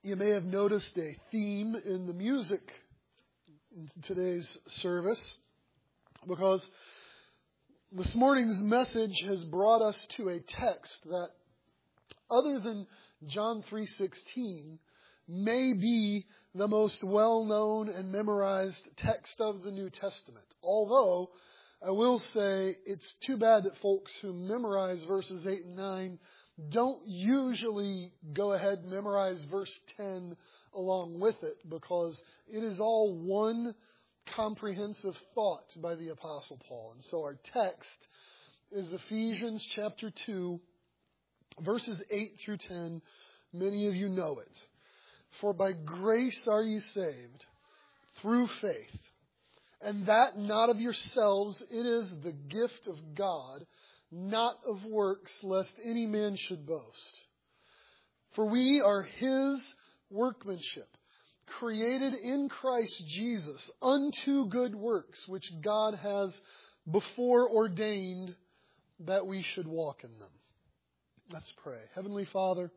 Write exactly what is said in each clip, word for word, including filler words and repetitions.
You may have noticed a theme in the music in today's service, because this morning's message has brought us to a text that, other than John three sixteen, may be the most well-known and memorized text of the New Testament. Although, I will say, it's too bad that folks who memorize verses eight and nine don't usually go ahead and memorize verse ten along with it, because it is all one comprehensive thought by the Apostle Paul. And so our text is Ephesians chapter two, verses eight through ten. Many of you know it. For by grace are ye saved, through faith, and that not of yourselves, it is the gift of God, not of works, lest any man should boast. For we are His workmanship, created in Christ Jesus unto good works, which God has before ordained that we should walk in them. Let's pray. Heavenly Father,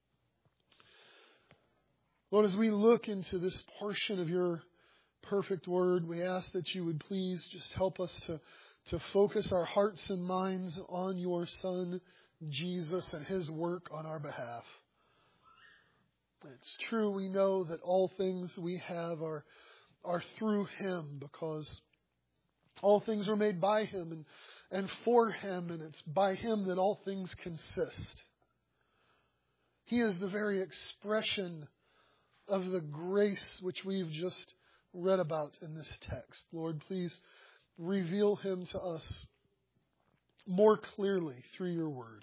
Lord, as we look into this portion of your perfect word, we ask that you would please just help us to to focus our hearts and minds on your Son, Jesus, and His work on our behalf. It's true, we know that all things we have are, are through Him, because all things were made by Him and, and for Him, and it's by Him that all things consist. He is the very expression of the grace which we've just read about in this text. Lord, please reveal Him to us more clearly through your word.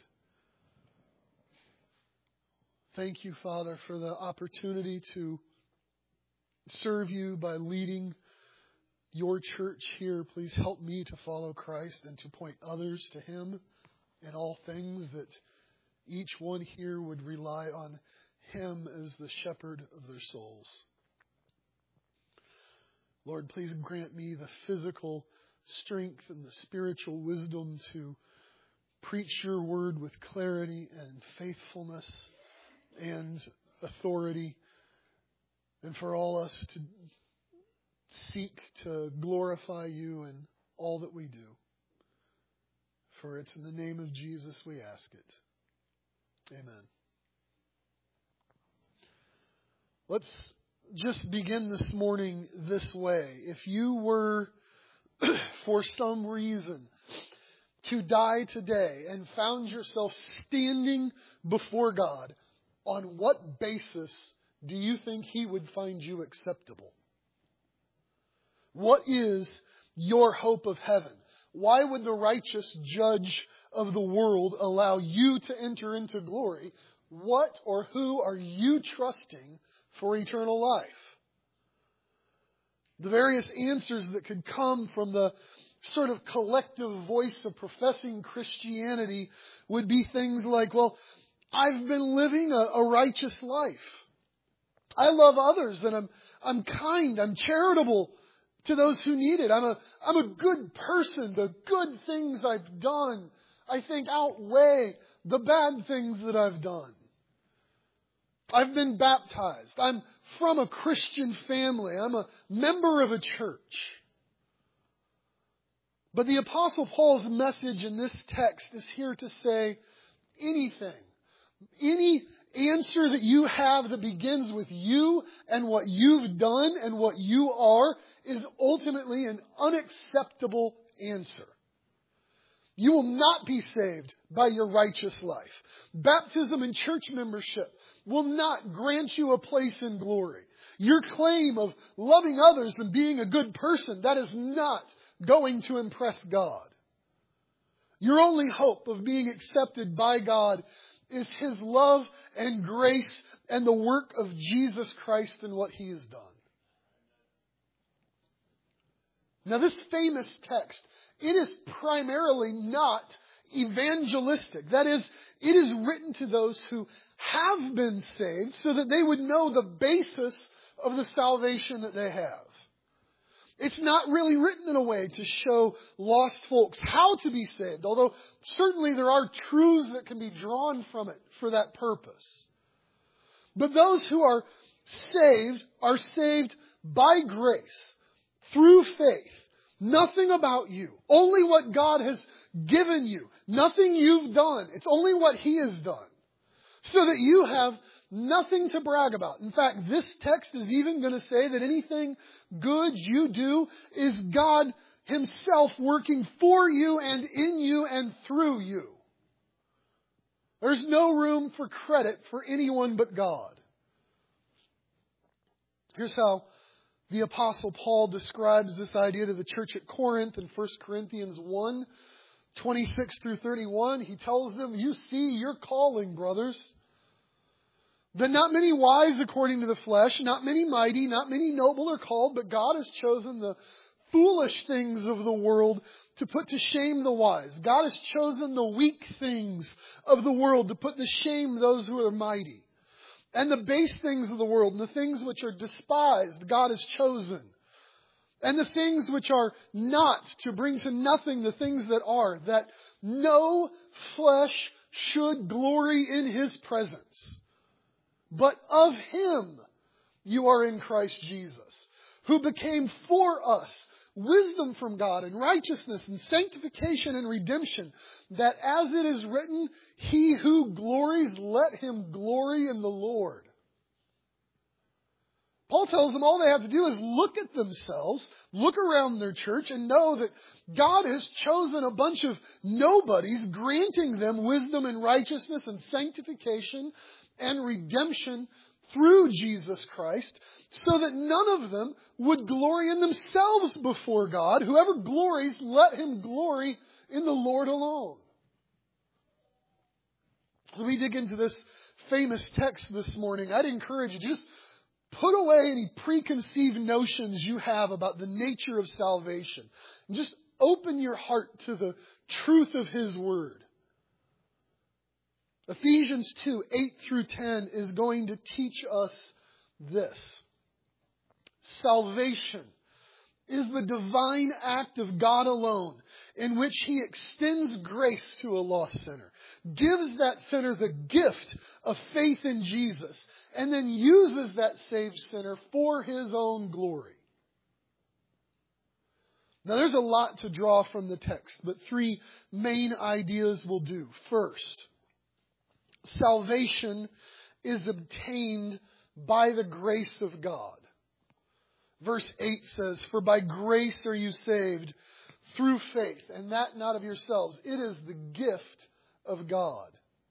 Thank you, Father, for the opportunity to serve you by leading your church here. Please help me to follow Christ and to point others to Him in all things, that each one here would rely on Him as the shepherd of their souls. Lord, please grant me the physical strength and the spiritual wisdom to preach your word with clarity and faithfulness and authority, and for all us to seek to glorify you in all that we do. For it's in the name of Jesus we ask it. Amen. Let's just begin this morning this way. If you were, for some reason, to die today and found yourself standing before God, on what basis do you think He would find you acceptable? What is your hope of heaven? Why would the righteous judge of the world allow you to enter into glory? What or who are you trusting for eternal life? The various answers that could come from the sort of collective voice of professing Christianity would be things like, well, I've been living a, a righteous life. I love others, and I'm I'm kind, I'm charitable to those who need it. I'm a I'm a good person. The good things I've done, I think, outweigh the bad things that I've done. I've been baptized. I'm from a Christian family. I'm a member of a church. But the Apostle Paul's message in this text is here to say anything, any answer that you have that begins with you and what you've done and what you are is ultimately an unacceptable answer. You will not be saved by your righteous life. Baptism and church membership will not grant you a place in glory. Your claim of loving others and being a good person, that is not going to impress God. Your only hope of being accepted by God is His love and grace and the work of Jesus Christ and what He has done. Now, this famous text, it is primarily not evangelistic. That is, it is written to those who have been saved so that they would know the basis of the salvation that they have. It's not really written in a way to show lost folks how to be saved, although certainly there are truths that can be drawn from it for that purpose. But those who are saved are saved by grace, through faith. Nothing about you. Only what God has given you. Nothing you've done. It's only what He has done. So that you have nothing to brag about. In fact, this text is even going to say that anything good you do is God Himself working for you and in you and through you. There's no room for credit for anyone but God. Here's how the Apostle Paul describes this idea to the church at Corinth in First Corinthians one, twenty-six through thirty-one. He tells them, you see your calling, brothers. That not many wise according to the flesh, not many mighty, not many noble are called, but God has chosen the foolish things of the world to put to shame the wise. God has chosen the weak things of the world to put to shame those who are mighty. And the base things of the world and the things which are despised, God has chosen. And the things which are not, to bring to nothing the things that are, that no flesh should glory in His presence. But of Him you are in Christ Jesus, who became for us wisdom from God and righteousness and sanctification and redemption, that as it is written, he who glories, let him glory in the Lord. Paul tells them all they have to do is look at themselves, look around their church, and know that God has chosen a bunch of nobodies, granting them wisdom and righteousness and sanctification and redemption through Jesus Christ, so that none of them would glory in themselves before God. Whoever glories, let him glory in the Lord alone. As we dig into this famous text this morning, I'd encourage you to just put away any preconceived notions you have about the nature of salvation. And just open your heart to the truth of His Word. Ephesians two, eight through ten is going to teach us this. Salvation is the divine act of God alone, in which He extends grace to a lost sinner, gives that sinner the gift of faith in Jesus, and then uses that saved sinner for His own glory. Now there's a lot to draw from the text, but three main ideas will do. First, salvation is obtained by the grace of God. Verse eight says, "For by grace are you saved through faith, and that not of yourselves. It is the gift of God."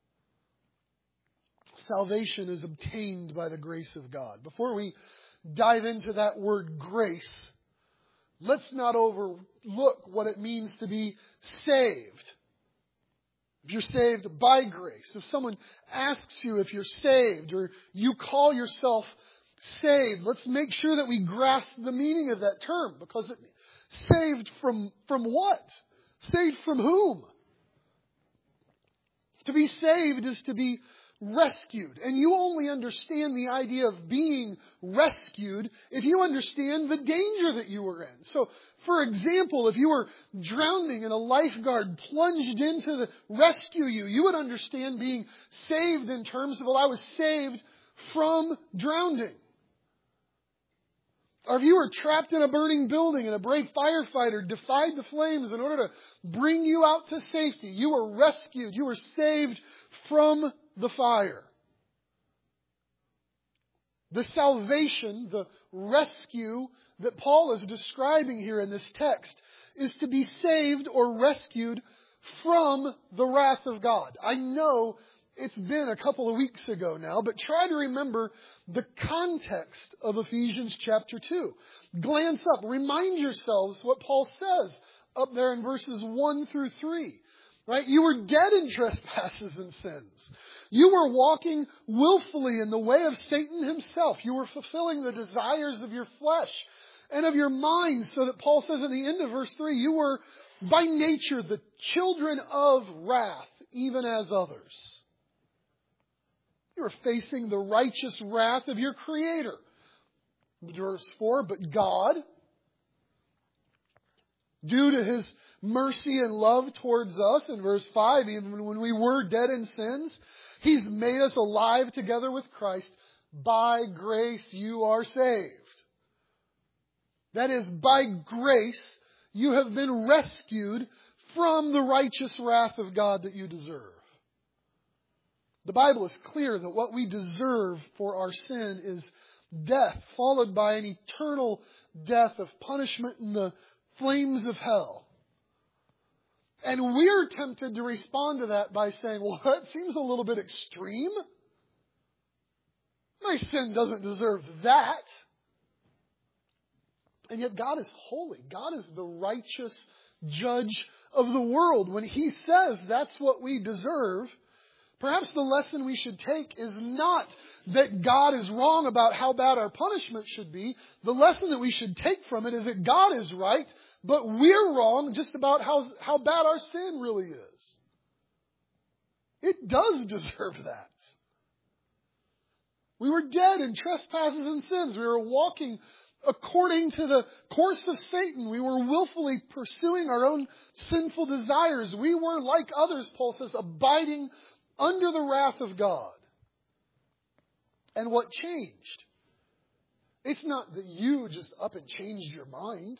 Salvation is obtained by the grace of God. Before we dive into that word grace, let's not overlook what it means to be saved. If you're saved by grace, if someone asks you if you're saved or you call yourself saved, let's make sure that we grasp the meaning of that term, because it saved from, from what? Saved from whom? To be saved is to be rescued. And you only understand the idea of being rescued if you understand the danger that you were in. So, for example, if you were drowning and a lifeguard plunged in to rescue you, you would understand being saved in terms of, well, I was saved from drowning. Or if you were trapped in a burning building and a brave firefighter defied the flames in order to bring you out to safety, you were rescued. You were saved from the fire. The salvation, the rescue that Paul is describing here in this text is to be saved or rescued from the wrath of God. I know it's been a couple of weeks ago now, but try to remember the context of Ephesians chapter two. Glance up. Remind yourselves what Paul says up there in verses one through three. Right? You were dead in trespasses and sins. You were walking willfully in the way of Satan himself. You were fulfilling the desires of your flesh and of your mind, so that Paul says at the end of verse three, you were by nature the children of wrath, even as others. You are facing the righteous wrath of your Creator. Verse four, but God, due to His mercy and love towards us, in verse five, even when we were dead in sins, He's made us alive together with Christ. by grace you are saved. That is, by grace you have been rescued from the righteous wrath of God that you deserve. The Bible is clear that what we deserve for our sin is death, followed by an eternal death of punishment in the flames of hell. And we're tempted to respond to that by saying, well, that seems a little bit extreme. My sin doesn't deserve that. And yet God is holy. God is the righteous judge of the world. When He says that's what we deserve, perhaps the lesson we should take is not that God is wrong about how bad our punishment should be. The lesson that we should take from it is that God is right, but we're wrong just about how, how bad our sin really is. It does deserve that. We were dead in trespasses and sins. We were walking according to the course of Satan. We were willfully pursuing our own sinful desires. We were, like others, Paul says, abiding under the wrath of God. And what changed? It's not that you just up and changed your mind.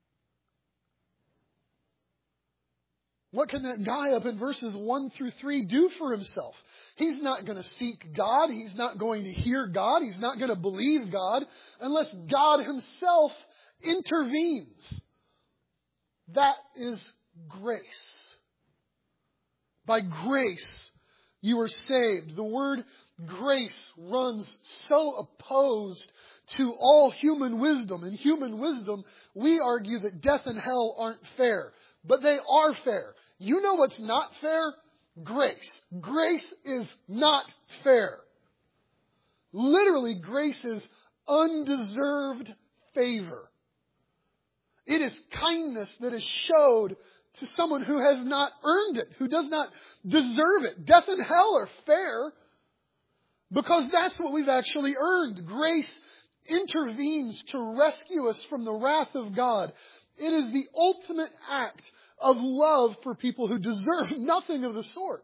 What can that guy up in verses one through three do for himself? He's not going to seek God. He's not going to hear God. He's not going to believe God unless God Himself intervenes. That is grace. By grace, you are saved. The word grace runs so opposed to all human wisdom. In human wisdom, we argue that death and hell aren't fair. But they are fair. You know what's not fair? Grace. Grace is not fair. Literally, grace is undeserved favor. It is kindness that is showed to someone who has not earned it, who does not deserve it. Death and hell are fair because that's what we've actually earned. Grace intervenes to rescue us from the wrath of God. It is the ultimate act of love for people who deserve nothing of the sort.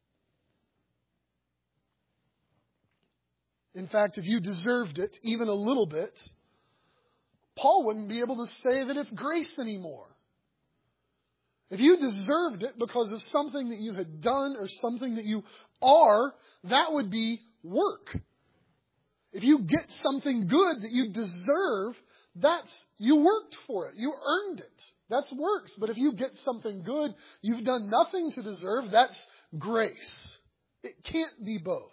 In fact, if you deserved it even a little bit, Paul wouldn't be able to say that it's grace anymore. If you deserved it because of something that you had done or something that you are, that would be work. If you get something good that you deserve, that's, you worked for it. You earned it. That's works. But if you get something good you've done nothing to deserve, that's grace. It can't be both.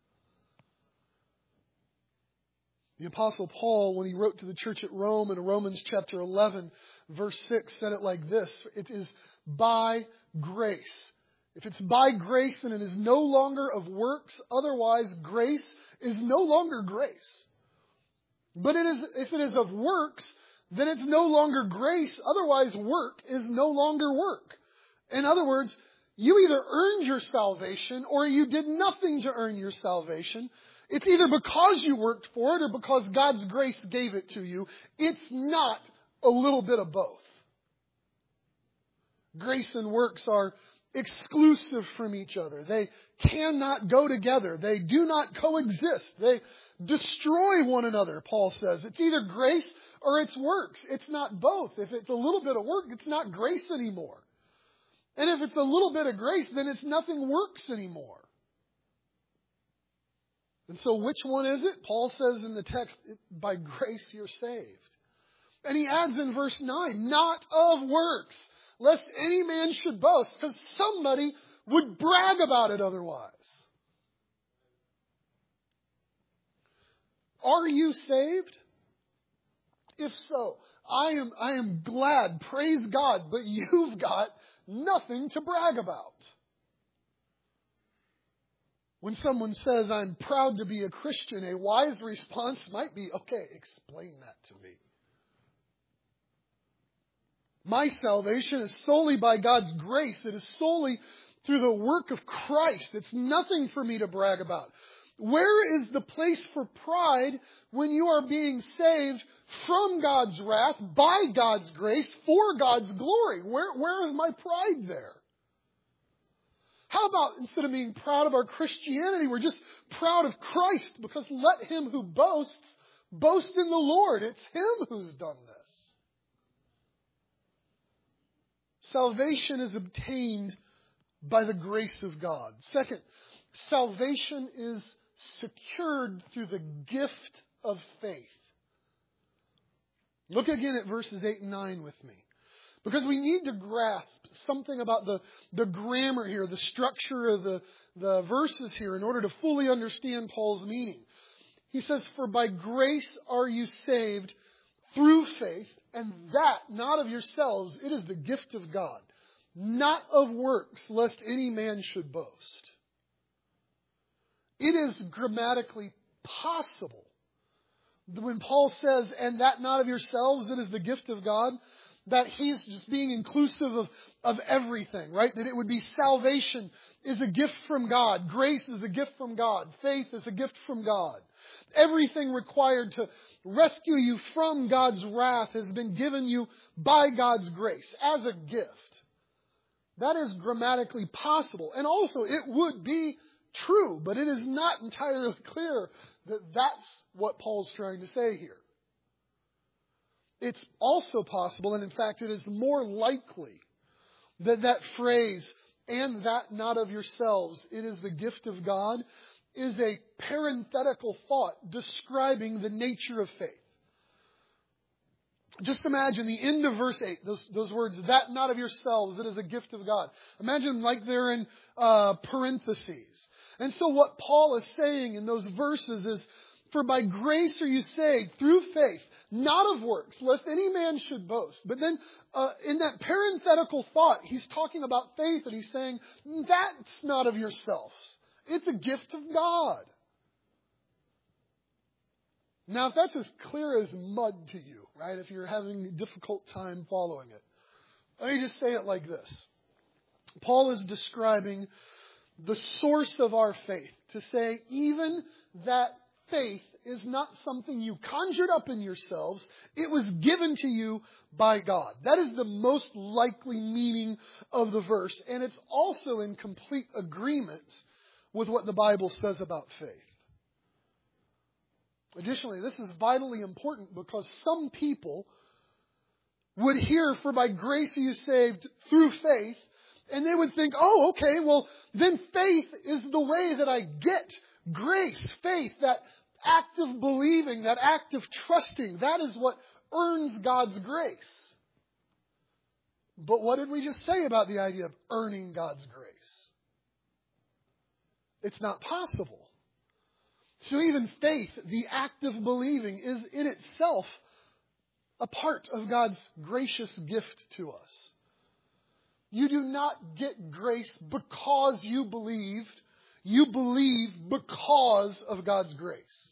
The Apostle Paul, when he wrote to the church at Rome in Romans chapter eleven, verse six, said it like this: it is by grace. If it's by grace, then it is no longer of works. Otherwise, grace is no longer grace. But it is, if it is of works, then it's no longer grace. Otherwise, work is no longer work. In other words, you either earned your salvation or you did nothing to earn your salvation. It's either because you worked for it or because God's grace gave it to you. It's not a little bit of both. Grace and works are exclusive from each other. They cannot go together. They do not coexist. They destroy one another, Paul says. It's either grace or it's works. It's not both. If it's a little bit of work, it's not grace anymore. And if it's a little bit of grace, then it's nothing works anymore. And so which one is it? Paul says in the text, by grace you're saved. And he adds in verse nine, not of works, lest any man should boast, because somebody would brag about it otherwise. Are you saved? If so, I am, I am glad, praise God, but you've got nothing to brag about. When someone says, I'm proud to be a Christian, a wise response might be, okay, explain that to me. My salvation is solely by God's grace. It is solely through the work of Christ. It's nothing for me to brag about. Where is the place for pride when you are being saved from God's wrath, by God's grace, for God's glory? Where, where is my pride there? How about, instead of being proud of our Christianity, we're just proud of Christ, because let him who boasts, boast in the Lord. It's him who's done this. Salvation is obtained by the grace of God. Second, salvation is secured through the gift of faith. Look again at verses eight and nine with me. Because we need to grasp something about the, the grammar here, the structure of the, the verses here, in order to fully understand Paul's meaning. He says, "For by grace are you saved through faith, and that not of yourselves, it is the gift of God, not of works, lest any man should boast." It is grammatically possible when Paul says, "and that not of yourselves, it is the gift of God," that he's just being inclusive of, of everything, right? That it would be salvation is a gift from God. Grace is a gift from God. Faith is a gift from God. Everything required to rescue you from God's wrath has been given you by God's grace as a gift. That is grammatically possible. And also, it would be true, but it is not entirely clear that that's what Paul's trying to say here. It's also possible, and in fact it is more likely, that that phrase, "and that not of yourselves, it is the gift of God," is a parenthetical thought describing the nature of faith. Just imagine the end of verse eight, those, those words, "that not of yourselves, it is a gift of God." Imagine like they're in uh, parentheses. And so what Paul is saying in those verses is, "For by grace are you saved through faith, not of works, lest any man should boast." But then uh, in that parenthetical thought, he's talking about faith, and he's saying, that's not of yourselves. It's a gift of God. Now, if that's as clear as mud to you, right, if you're having a difficult time following it, let me just say it like this. Paul is describing the source of our faith, to say even that faith is not something you conjured up in yourselves. It was given to you by God. That is the most likely meaning of the verse. And it's also in complete agreement with what the Bible says about faith. Additionally, this is vitally important because some people would hear, "For by grace are you saved through faith," and they would think, "Oh, okay, well, then faith is the way that I get grace." Faith, that act of believing, that act of trusting, that is what earns God's grace. But what did we just say about the idea of earning God's grace? It's not possible. So even faith, the act of believing, is in itself a part of God's gracious gift to us. You do not get grace because you believed. You believe because of God's grace.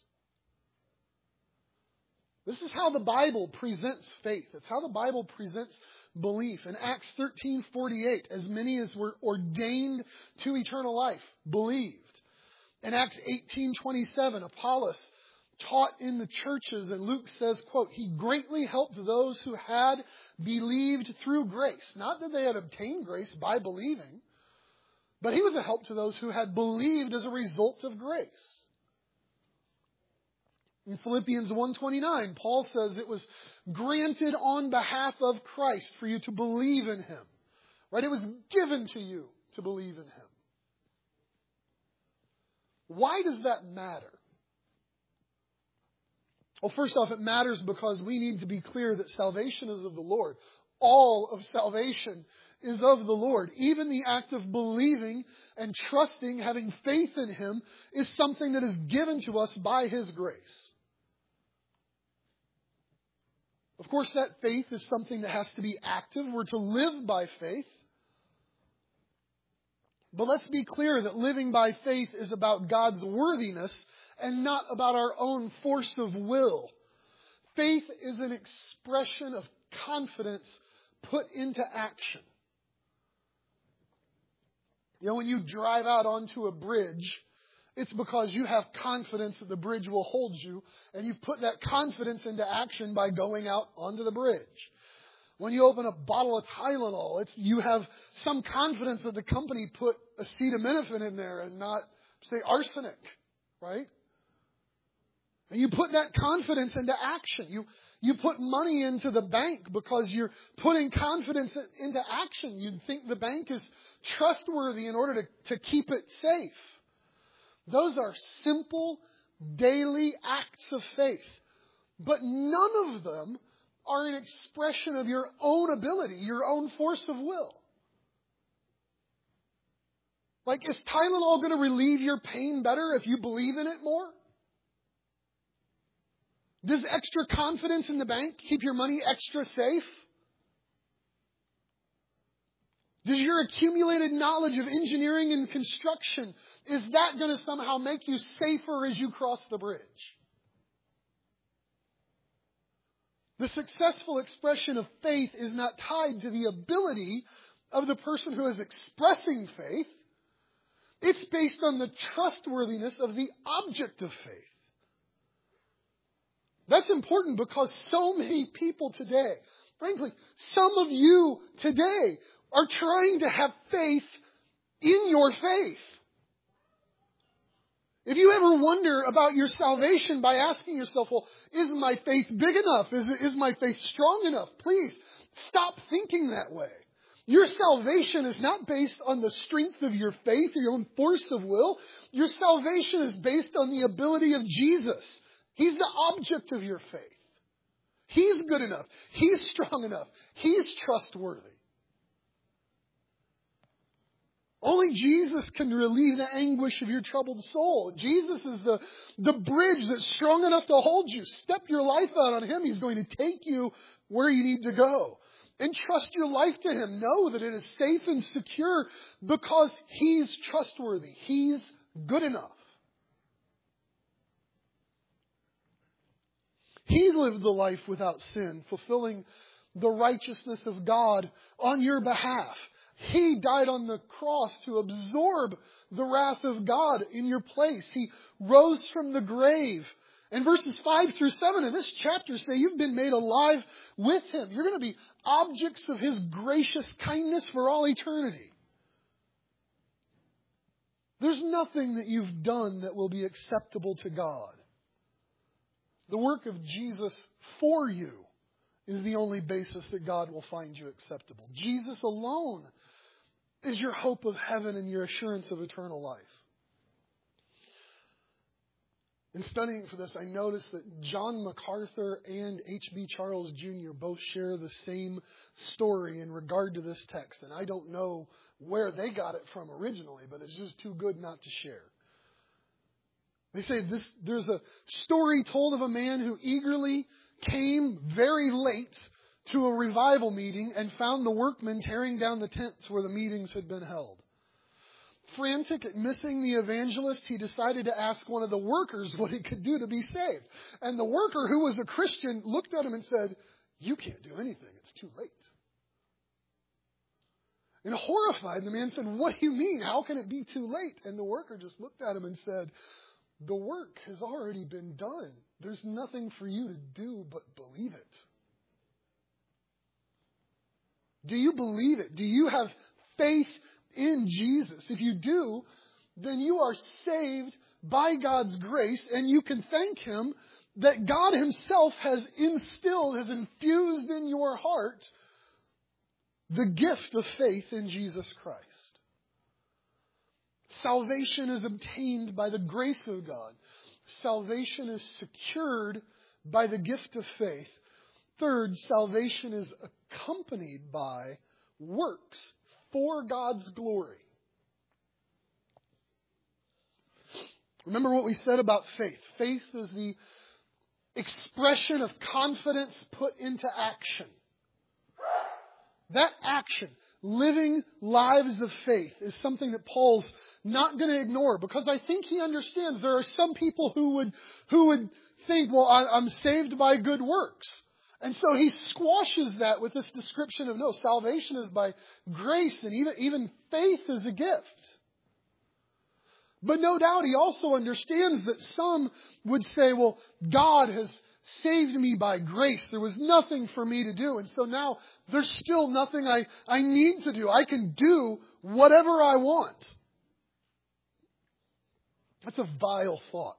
This is how the Bible presents faith. It's how the Bible presents belief. In Acts thirteen forty-eight, as many as were ordained to eternal life believed. In Acts eighteen twenty-seven, Apollos taught in the churches, and Luke says, quote, "He greatly helped those who had believed through grace." Not that they had obtained grace by believing, but he was a help to those who had believed as a result of grace. In Philippians one twenty-nine, Paul says it was granted on behalf of Christ for you to believe in him. Right? It was given to you to believe in him. Why does that matter? Well, first off, it matters because we need to be clear that salvation is of the Lord. All of salvation is of the Lord. Even the act of believing and trusting, having faith in him, is something that is given to us by his grace. Of course, that faith is something that has to be active. We're to live by faith. But let's be clear that living by faith is about God's worthiness and not about our own force of will. Faith is an expression of confidence put into action. You know, when you drive out onto a bridge, it's because you have confidence that the bridge will hold you, and you've put that confidence into action by going out onto the bridge. When you open a bottle of Tylenol, it's, you have some confidence that the company put acetaminophen in there and not, say, arsenic, right? And you put that confidence into action. You you put money into the bank because you're putting confidence into action. You think the bank is trustworthy in order to, to keep it safe. Those are simple, daily acts of faith. But none of them are an expression of your own ability, your own force of will. Like, is Tylenol going to relieve your pain better if you believe in it more? Does extra confidence in the bank keep your money extra safe? Does your accumulated knowledge of engineering and construction, is that going to somehow make you safer as you cross the bridge? The successful expression of faith is not tied to the ability of the person who is expressing faith. It's based on the trustworthiness of the object of faith. That's important because so many people today, frankly, some of you today are trying to have faith in your faith. If you ever wonder about your salvation by asking yourself, well, is my faith big enough? Is, is my faith strong enough? Please stop thinking that way. Your salvation is not based on the strength of your faith or your own force of will. Your salvation is based on the ability of Jesus. He's the object of your faith. He's good enough. He's strong enough. He's trustworthy. Only Jesus can relieve the anguish of your troubled soul. Jesus is the, the bridge that's strong enough to hold you. Step your life out on Him. He's going to take you where you need to go. Entrust your life to Him. Know that it is safe and secure because He's trustworthy. He's good enough. He lived the life without sin, fulfilling the righteousness of God on your behalf. He died on the cross to absorb the wrath of God in your place. He rose from the grave. And verses five through seven in this chapter say you've been made alive with Him. You're going to be objects of His gracious kindness for all eternity. There's nothing that you've done that will be acceptable to God. The work of Jesus for you is the only basis that God will find you acceptable. Jesus alone is your hope of heaven and your assurance of eternal life. In studying for this, I noticed that John MacArthur and H B Charles Junior both share the same story in regard to this text. And I don't know where they got it from originally, but it's just too good not to share. They say this, there's a story told of a man who eagerly came very late to a revival meeting and found the workmen tearing down the tents where the meetings had been held. Frantic at missing the evangelist, he decided to ask one of the workers what he could do to be saved. And the worker, who was a Christian, looked at him and said, "You can't do anything. It's too late." And horrified, the man said, "What do you mean? How can it be too late?" And the worker just looked at him and said, "The work has already been done. There's nothing for you to do but believe it." Do you believe it? Do you have faith in Jesus? If you do, then you are saved by God's grace, and you can thank Him that God Himself has instilled, has infused in your heart the gift of faith in Jesus Christ. Salvation is obtained by the grace of God. Salvation is secured by the gift of faith. Third, salvation is accompanied by works for God's glory. Remember what we said about faith. Faith is the expression of confidence put into action. That action, living lives of faith, is something that Paul's not going to ignore, because I think he understands there are some people who would who would think, well, I, I'm saved by good works. And so he squashes that with this description of, no, salvation is by grace, and even, even faith is a gift. But no doubt he also understands that some would say, well, God has, saved me by grace. There was nothing for me to do. And so now there's still nothing I, I need to do. I can do whatever I want. That's a vile thought.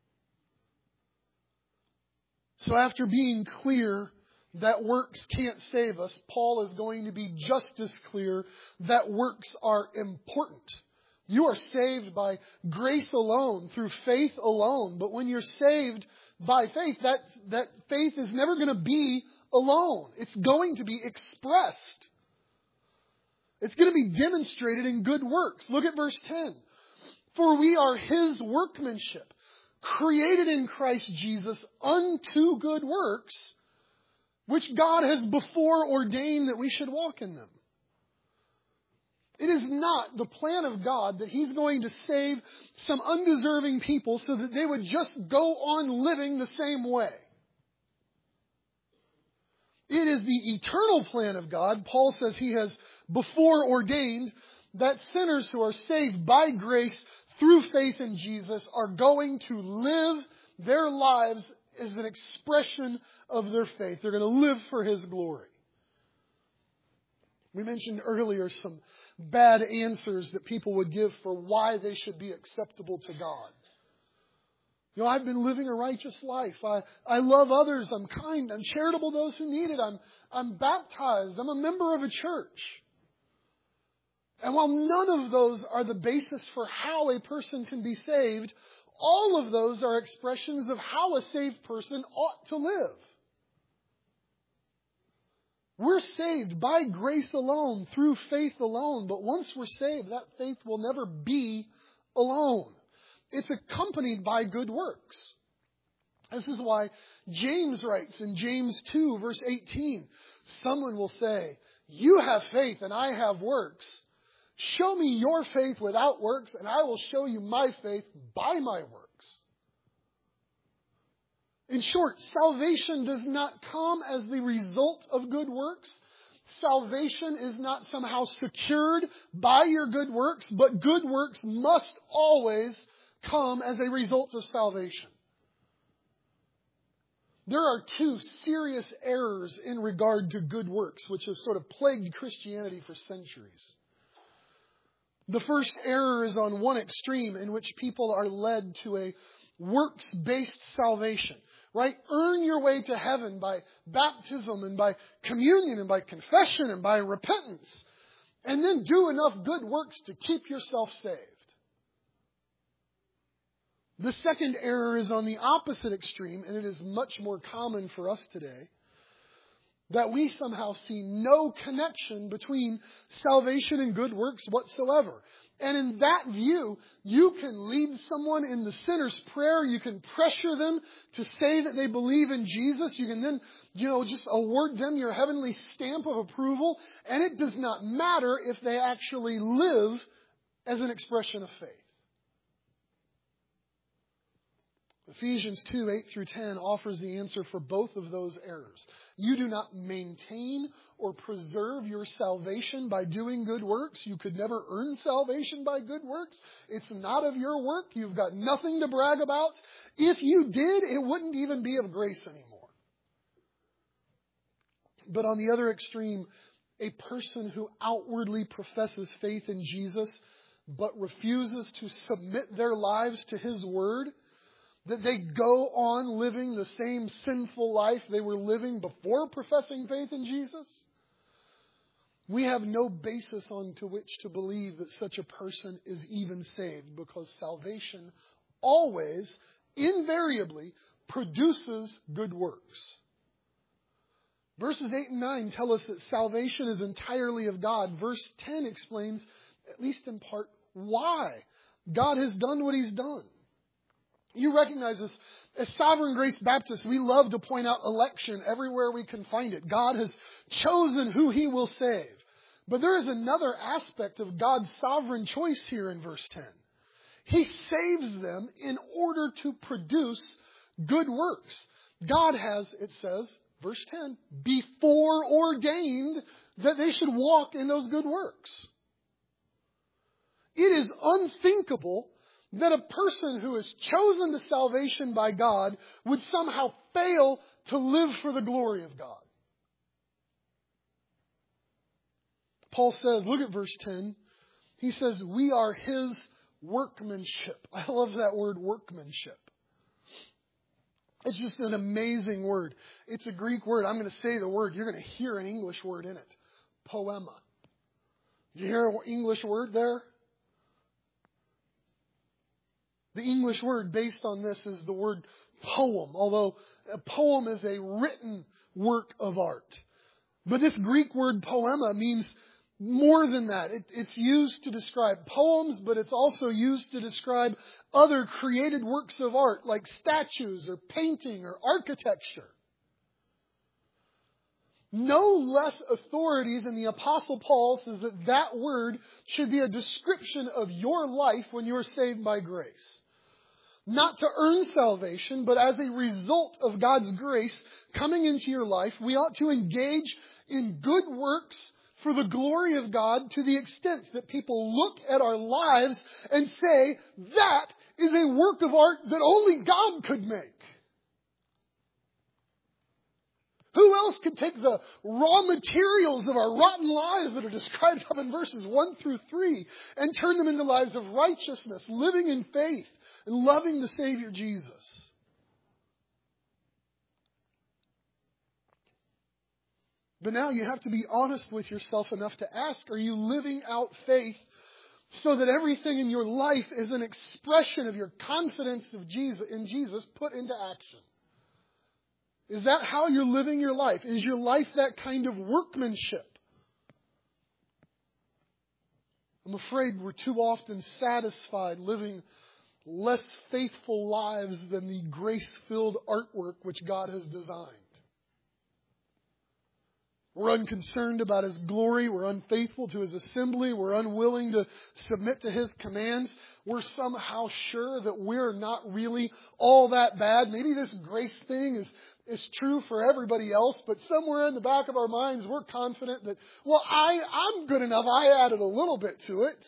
So after being clear that works can't save us, Paul is going to be just as clear that works are important. You are saved by grace alone, through faith alone. But when you're saved by faith, that, that faith is never going to be alone. It's going to be expressed. It's going to be demonstrated in good works. Look at verse ten. For we are His workmanship, created in Christ Jesus unto good works, which God has before ordained that we should walk in them. It is not the plan of God that He's going to save some undeserving people so that they would just go on living the same way. It is the eternal plan of God. Paul says He has before ordained that sinners who are saved by grace through faith in Jesus are going to live their lives as an expression of their faith. They're going to live for His glory. We mentioned earlier some bad answers that people would give for why they should be acceptable to God. You know, I've been living a righteous life. I, I love others. I'm kind. I'm charitable to those who need it. I'm, I'm baptized. I'm a member of a church. And while none of those are the basis for how a person can be saved, all of those are expressions of how a saved person ought to live. We're saved by grace alone, through faith alone. But once we're saved, that faith will never be alone. It's accompanied by good works. This is why James writes in James two, verse eighteen, someone will say, you have faith and I have works. Show me your faith without works, and I will show you my faith by my works. In short, salvation does not come as the result of good works. Salvation is not somehow secured by your good works, but good works must always come as a result of salvation. There are two serious errors in regard to good works, which have sort of plagued Christianity for centuries. The first error is on one extreme, in which people are led to a works-based salvation. Right? Earn your way to heaven by baptism and by communion and by confession and by repentance. And then do enough good works to keep yourself saved. The second error is on the opposite extreme, and it is much more common for us today, that we somehow see no connection between salvation and good works whatsoever. And in that view, you can lead someone in the sinner's prayer. You can pressure them to say that they believe in Jesus. You can then, you know, just award them your heavenly stamp of approval. And it does not matter if they actually live as an expression of faith. Ephesians two, eight through ten offers the answer for both of those errors. You do not maintain or preserve your salvation by doing good works. You could never earn salvation by good works. It's not of your work. You've got nothing to brag about. If you did, it wouldn't even be of grace anymore. But on the other extreme, a person who outwardly professes faith in Jesus but refuses to submit their lives to His Word, that they go on living the same sinful life they were living before professing faith in Jesus, we have no basis on to which to believe that such a person is even saved, because salvation always, invariably, produces good works. Verses eight and nine tell us that salvation is entirely of God. Verse ten explains, at least in part, why God has done what He's done. You recognize this. As Sovereign Grace Baptists, we love to point out election everywhere we can find it. God has chosen who He will save. But there is another aspect of God's sovereign choice here in verse ten. He saves them in order to produce good works. God has, it says, verse ten, before ordained that they should walk in those good works. It is unthinkable that a person who is chosen to salvation by God would somehow fail to live for the glory of God. Paul says, look at verse ten. He says, we are His workmanship. I love that word, workmanship. It's just an amazing word. It's a Greek word. I'm going to say the word. You're going to hear an English word in it. Poema. Did you hear an English word there? The English word based on this is the word poem, although a poem is a written work of art. But this Greek word poema means more than that. It, it's used to describe poems, but it's also used to describe other created works of art like statues or painting or architecture. No less authority than the Apostle Paul says that that word should be a description of your life when you are saved by grace. Not to earn salvation, but as a result of God's grace coming into your life, we ought to engage in good works for the glory of God to the extent that people look at our lives and say, that is a work of art that only God could make. Who else could take the raw materials of our rotten lives that are described up in verses one through three and turn them into lives of righteousness, living in faith, and loving the Savior Jesus? But now you have to be honest with yourself enough to ask, are you living out faith so that everything in your life is an expression of your confidence of Jesus, in Jesus put into action? Is that how you're living your life? Is your life that kind of workmanship? I'm afraid we're too often satisfied living less faithful lives than the grace-filled artwork which God has designed. We're unconcerned about His glory. We're unfaithful to His assembly. We're unwilling to submit to His commands. We're somehow sure that we're not really all that bad. Maybe this grace thing is, is true for everybody else, but somewhere in the back of our minds, we're confident that, well, I, I'm good enough. I added a little bit to it.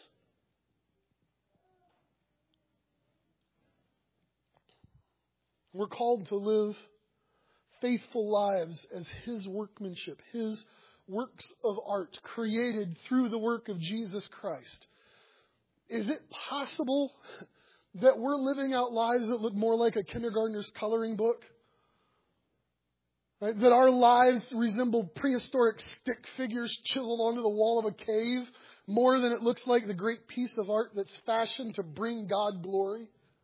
We're called to live faithful lives as His workmanship, His works of art created through the work of Jesus Christ. Is it possible that we're living out lives that look more like a kindergartner's coloring book? Right? That our lives resemble prehistoric stick figures chiseled onto the wall of a cave more than it looks like the great piece of art that's fashioned to bring God glory?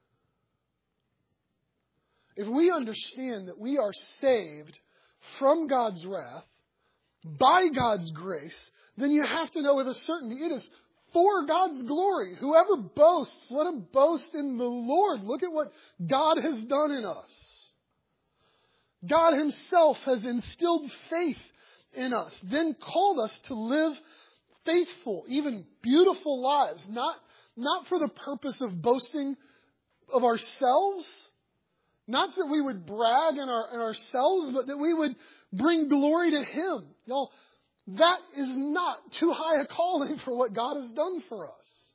If we understand that we are saved from God's wrath, by God's grace, then you have to know with a certainty it is for God's glory. Whoever boasts, let him boast in the Lord. Look at what God has done in us. God Himself has instilled faith in us, then called us to live faithful, even beautiful lives, not, not for the purpose of boasting of ourselves, not that we would brag in, our, in ourselves, but that we would bring glory to Him. Y'all, that is not too high a calling for what God has done for us.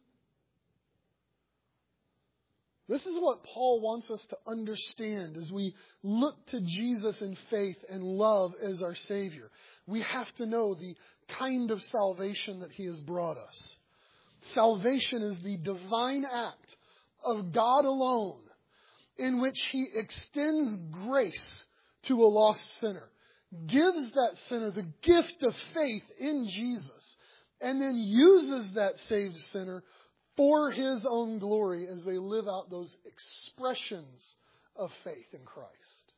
This is what Paul wants us to understand as we look to Jesus in faith and love as our Savior. We have to know the kind of salvation that He has brought us. Salvation is the divine act of God alone, in which He extends grace to a lost sinner, gives that sinner the gift of faith in Jesus, and then uses that saved sinner for His own glory as they live out those expressions of faith in Christ.